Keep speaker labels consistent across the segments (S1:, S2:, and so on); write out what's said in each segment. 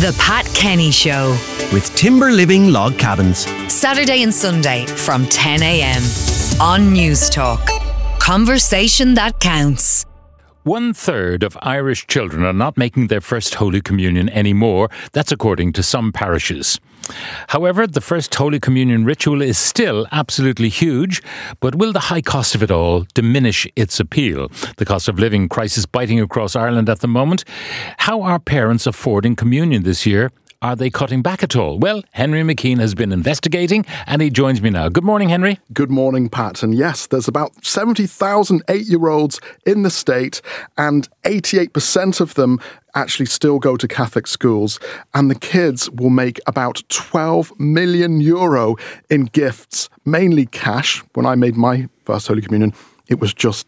S1: The Pat Kenny Show.
S2: With Timber Living Log Cabins.
S1: Saturday and Sunday from 10 a.m. on News Talk. Conversation that counts.
S3: 1/3 of Irish children are not making their first Holy Communion anymore. That's according to some parishes. However, the first Holy Communion ritual is still absolutely huge, but will the high cost of it all diminish its appeal? The cost of living crisis biting across Ireland at the moment. How are parents affording communion this year? Are they cutting back at all? Well, Henry McKean has been investigating and he joins me now. Good morning, Henry.
S4: Good morning, Pat. And yes, there's about 70,000 8-year-olds in the state and 88% of them actually still go to Catholic schools. And the kids will make about €12 million in gifts, mainly cash. When I made my first Holy Communion, it was just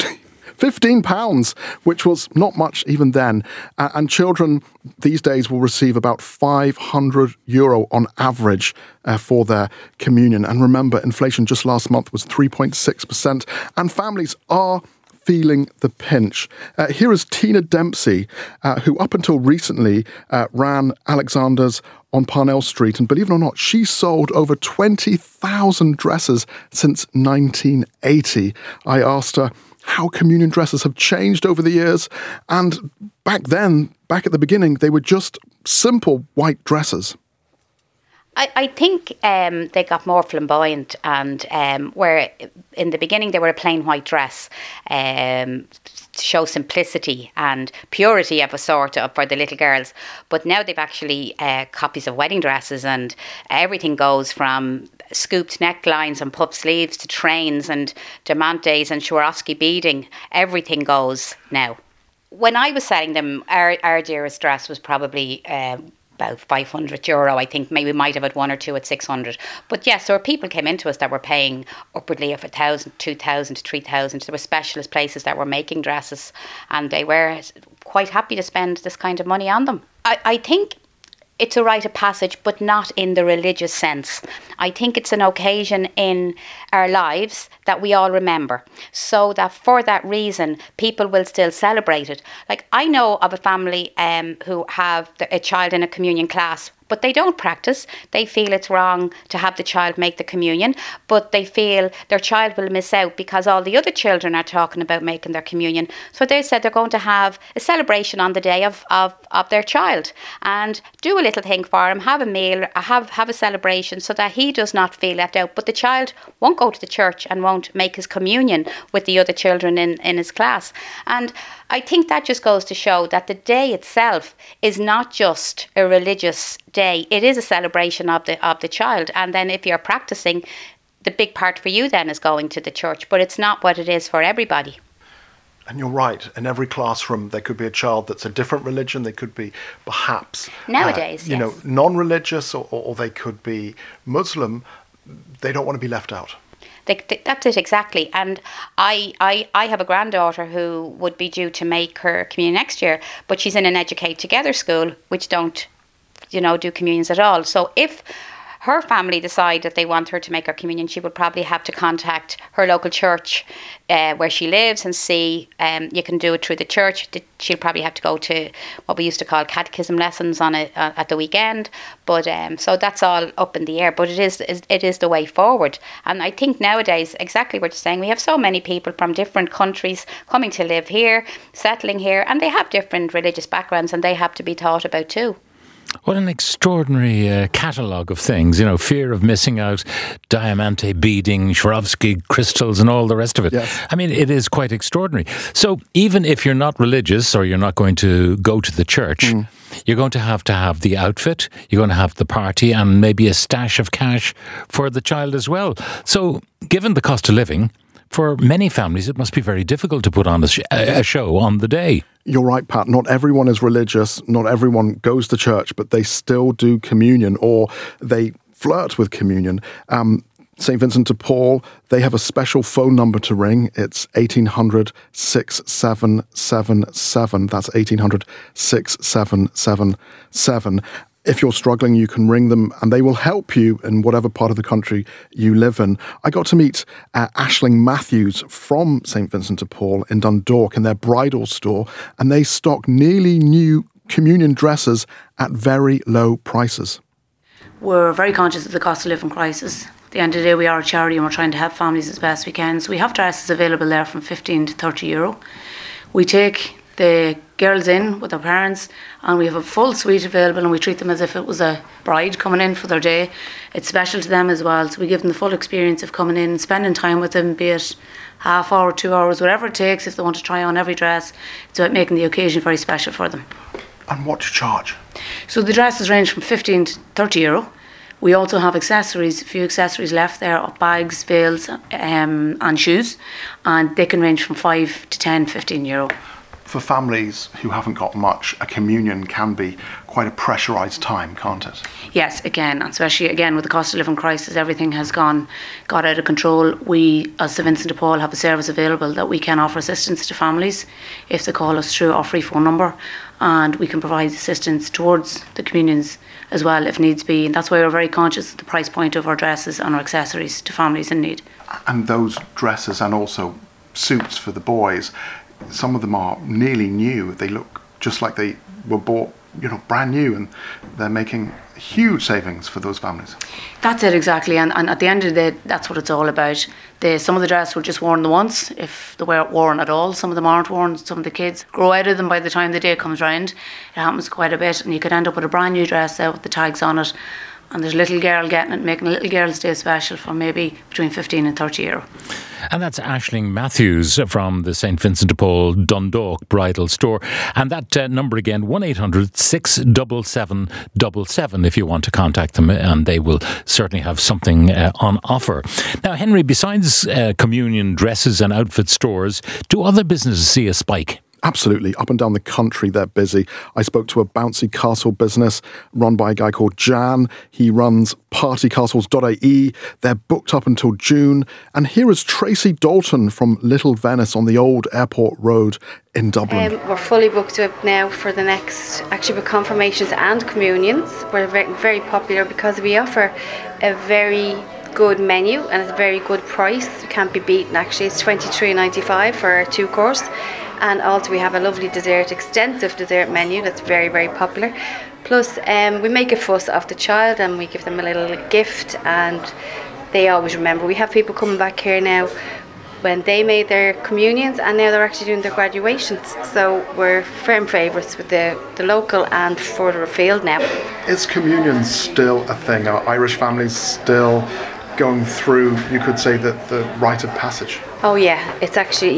S4: £15, which was not much even then. And children these days will receive about €500 on average for their communion. And remember, inflation just last month was 3.6%, and families are feeling the pinch. Here is Tina Dempsey, who up until recently ran Alexander's on Parnell Street. And believe it or not, she sold over 20,000 dresses since 1980. I asked her how communion dresses have changed over the years. And back then, back at the beginning, they were just simple white dresses.
S5: I think they got more flamboyant, and where in the beginning they were a plain white dress to show simplicity and purity of a sort for the little girls. But now they've actually copies of wedding dresses, and everything goes from scooped necklines and puff sleeves to trains and diamantes and Swarovski beading. Everything goes now. When I was selling them, our dearest dress was probably about €500. I think maybe we might have had one or two at 600. But yes, there were people came into us that were paying upwardly of 1,000, 2,000 to 3,000. There were specialist places that were making dresses, and they were quite happy to spend this kind of money on them. I think it's a rite of passage, but not in the religious sense. I think it's an occasion in our lives that we all remember, so that for that reason, people will still celebrate it. Like, I know of a family who have a child in a communion class, but they don't practice. They feel it's wrong to have the child make the communion, but they feel their child will miss out because all the other children are talking about making their communion. So they said they're going to have a celebration on the day of their child and do a little thing for him, have a meal, have a celebration so that he does not feel left out. But the child won't go to the church and won't make his communion with the other children in his class. And I think that just goes to show that the day itself is not just a religious day. It is a celebration of the child. And then if you're practicing, the big part for you then is going to the church. But it's not what it is for everybody.
S4: And you're right. In every classroom, there could be a child that's a different religion. They could be perhaps
S5: nowadays,
S4: non-religious, or they could be Muslim. They don't want to be left out.
S5: That's it, exactly. And I have a granddaughter who would be due to make her communion next year, but she's in an Educate Together school, which don't, do communions at all. So if her family decide that they want her to make her communion, she would probably have to contact her local church where she lives and see. You can do it through the church. She'll probably have to go to what we used to call catechism lessons on it at the weekend. But so that's all up in the air. But it is the way forward. And I think nowadays, exactly what you're saying, we have so many people from different countries coming to live here, settling here, and they have different religious backgrounds, and they have to be taught about too.
S3: What an extraordinary catalogue of things, fear of missing out, diamante beading, Swarovski crystals and all the rest of it.
S4: Yes.
S3: I mean, it is quite extraordinary. So even if you're not religious or you're not going to go to the church, you're going to have the outfit, you're going to have the party and maybe a stash of cash for the child as well. So given the cost of living, for many families, it must be very difficult to put on a show on the day.
S4: You're right, Pat. Not everyone is religious. Not everyone goes to church, but they still do communion, or they flirt with communion. St. Vincent de Paul, they have a special phone number to ring. It's 1800 6777. That's 1800 6777. If you're struggling, you can ring them and they will help you in whatever part of the country you live in. I got to meet Aisling Matthews from St. Vincent de Paul in Dundalk in their bridal store, and they stock nearly new communion dresses at very low prices.
S6: We're very conscious of the cost of living crisis. At the end of the day, we are a charity and we're trying to help families as best we can. So we have dresses available there from €15 to €30. We take the girls in with their parents and we have a full suite available and we treat them as if it was a bride coming in for their day. It's special to them as well. So we give them the full experience of coming in and spending time with them, be it half hour, 2 hours, whatever it takes if they want to try on every dress. It's about making the occasion very special for them.
S4: And what do you charge?
S6: So the dresses range from €15 to €30. We also have accessories, a few accessories left there, of bags, veils and shoes. And they can range from €5 to €10, €15.
S4: For families who haven't got much, a communion can be quite a pressurised time, can't it?
S6: Yes, again, and especially again with the cost of living crisis, everything has got out of control. We, as St Vincent de Paul, have a service available that we can offer assistance to families if they call us through our free phone number, and we can provide assistance towards the communions as well if needs be. And that's why we're very conscious of the price point of our dresses and our accessories to families in need.
S4: And those dresses and also suits for the boys, some of them are nearly new. They look just like they were bought, brand new, and they're making huge savings for those families.
S6: That's it, exactly. And at the end of the day, that's what it's all about. Some of the dresses were just worn the once, if they weren't worn at all. Some of them aren't worn. Some of the kids grow out of them by the time the day comes round. It happens quite a bit, and you could end up with a brand new dress out with the tags on it, and there's a little girl getting it, making a little girl's day special for maybe between €15 and €30.
S3: And that's Aisling Matthews from the St Vincent de Paul Dundalk Bridal Store. And that number again, 1-800-677-77 if you want to contact them, and they will certainly have something on offer. Now, Henry, besides communion dresses and outfit stores, do other businesses see a spike?
S4: Absolutely. Up and down the country, they're busy. I spoke to a bouncy castle business run by a guy called Jan. He runs partycastles.ie. They're booked up until June. And here is Tracy Dalton from Little Venice on the old airport road in Dublin.
S7: We're fully booked up now for the next, actually with confirmations and communions. We're very, very popular because we offer a very good menu and it's a very good price. It can't be beaten actually. It's $23.95 for a 2-course. And also we have a lovely extensive dessert menu that's very, very popular. Plus we make a fuss of the child and we give them a little gift and they always remember. We have people coming back here now when they made their communions and now they're actually doing their graduations. So we're firm favourites with the local and further afield now.
S4: Is communion still a thing? Are Irish families still going through, you could say, the rite of passage?
S7: Oh yeah, it's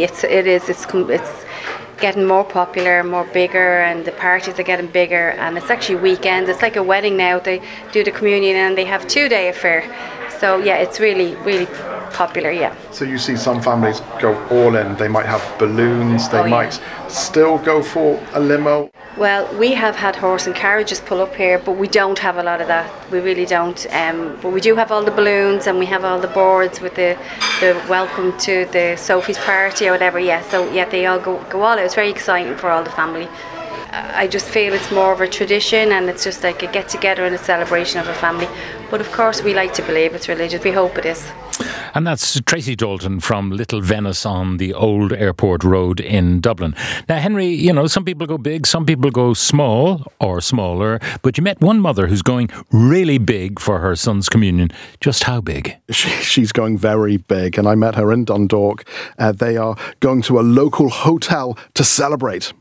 S7: getting more popular, more bigger, and the parties are getting bigger, and it's actually weekends. It's like a wedding now. They do the communion and they have 2-day affair. So yeah, it's really, really popular, yeah.
S4: So you see some families go all in. They might have balloons, they might still go for a limo.
S7: Well, we have had horse and carriages pull up here, but we don't have a lot of that. We really don't. But we do have all the balloons and we have all the boards with the welcome to the Sophie's party or whatever. Yeah, so yeah, they all go all out. It's very exciting for all the family. I just feel it's more of a tradition and it's just like a get together and a celebration of a family. But of course we like to believe it's religious. We hope it is.
S3: And that's Tracy Dalton from Little Venice on the old airport road in Dublin. Now, Henry, some people go big, some people go small or smaller, but you met one mother who's going really big for her son's communion. Just how big?
S4: She's going very big, and I met her in Dundalk. They are going to a local hotel to celebrate.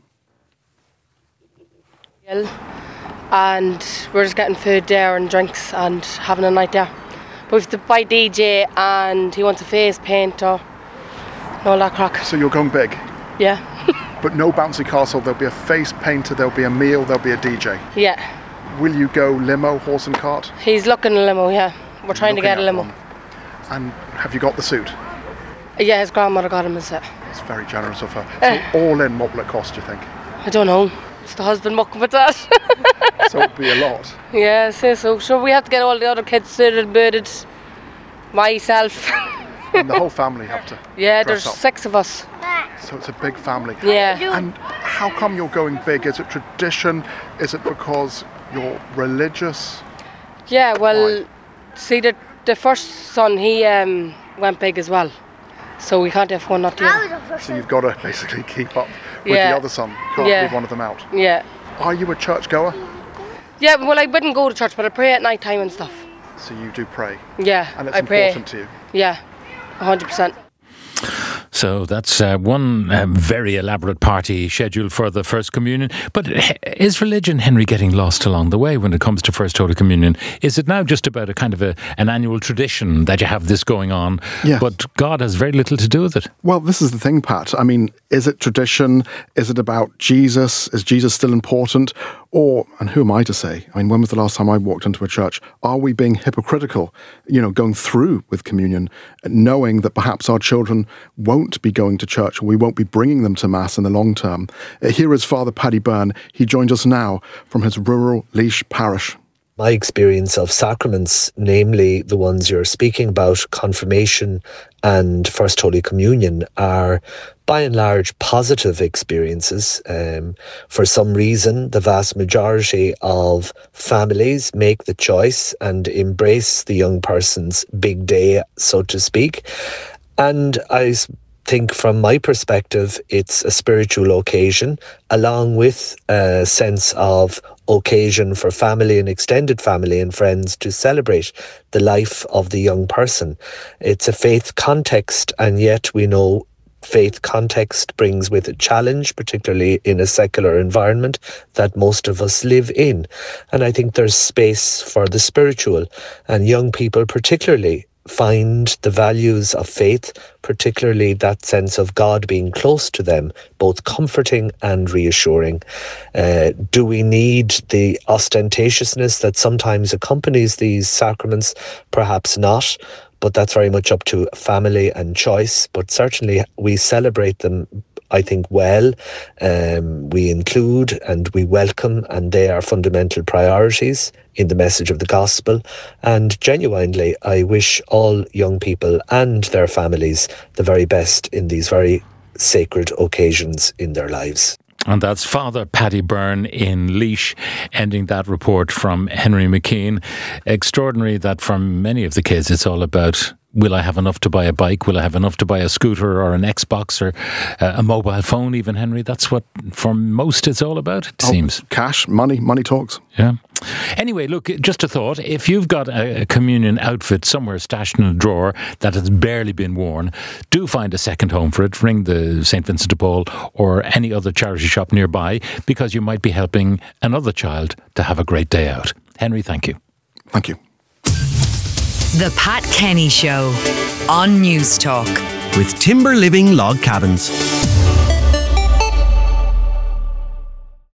S8: And we're just getting food there and drinks and having a night there. But we have to buy DJ and he wants a face painter and all that crack.
S4: So you're going big?
S8: Yeah.
S4: But no bouncy castle, there'll be a face painter, there'll be a meal, there'll be a DJ?
S8: Yeah.
S4: Will you go limo, horse and cart?
S8: He's looking a limo, yeah. We're trying to get a limo.
S4: One. And have you got the suit?
S8: Yeah, his grandmother got him a suit.
S4: It's very generous of her. So all in, what will it cost, do you think?
S8: I don't know. It's the husband mucking with that.
S4: So it'll be a lot.
S8: Yeah, I say so. Sure, we have to get all the other kids suited, booted, myself.
S4: And the whole family have to
S8: Yeah,
S4: dress
S8: there's
S4: up.
S8: 6 of us.
S4: So it's a big family.
S8: Yeah.
S4: And how come you're going big? Is it tradition? Is it because you're religious?
S8: Yeah, well,
S4: Why?
S8: see, the first son, he went big as well. So we can't have one not the other.
S4: So you've got to basically keep up with
S8: Yeah.
S4: the other son. Can't
S8: Yeah.
S4: leave one of them out.
S8: Yeah.
S4: Are you a churchgoer?
S8: Yeah, well, I wouldn't go to church, but I pray at night time and stuff.
S4: So you do pray?
S8: Yeah,
S4: And it's
S8: I pray.
S4: important to you?
S8: Yeah, 100%.
S3: So that's one very elaborate party scheduled for the First Communion. But is religion, Henry, getting lost along the way when it comes to First Holy Communion? Is it now just about a kind of an annual tradition that you have this going on, but God has very little to do with it?
S4: Well, this is the thing, Pat. I mean, is it tradition? Is it about Jesus? Is Jesus still important? Or, and who am I to say? I mean, when was the last time I walked into a church? Are we being hypocritical, going through with communion, knowing that perhaps our children won't be going to church, or we won't be bringing them to Mass in the long term? Here is Father Paddy Byrne. He joins us now from his rural Laois parish.
S9: My experience of sacraments, namely the ones you're speaking about, confirmation and First Holy Communion, are by and large positive experiences. For some reason, the vast majority of families make the choice and embrace the young person's big day, so to speak. And I think from my perspective, it's a spiritual occasion, along with a sense of occasion for family and extended family and friends to celebrate the life of the young person. It's a faith context, and yet we know faith context brings with it challenge, particularly in a secular environment that most of us live in. And I think there's space for the spiritual, and young people particularly find the values of faith, particularly that sense of God being close to them, both comforting and reassuring. Do we need the ostentatiousness that sometimes accompanies these sacraments? Perhaps not, but that's very much up to family and choice. But certainly we celebrate them, I think, well. We include and we welcome, and they are fundamental priorities in the message of the gospel. And genuinely, I wish all young people and their families the very best in these very sacred occasions in their lives.
S3: And that's Father Paddy Byrne in Laois, ending that report from Henry McKean. Extraordinary that for many of the kids it's all about, will I have enough to buy a bike? Will I have enough to buy a scooter or an Xbox or a mobile phone even, Henry? That's what for most it's all about, it seems.
S4: Cash, money talks.
S3: Yeah. Anyway, look, just a thought. If you've got a communion outfit somewhere stashed in a drawer that has barely been worn, do find a second home for it. Ring the St. Vincent de Paul or any other charity shop nearby, because you might be helping another child to have a great day out. Henry, thank you.
S4: Thank you.
S1: The Pat Kenny Show on News Talk.
S2: With Timber Living Log Cabins.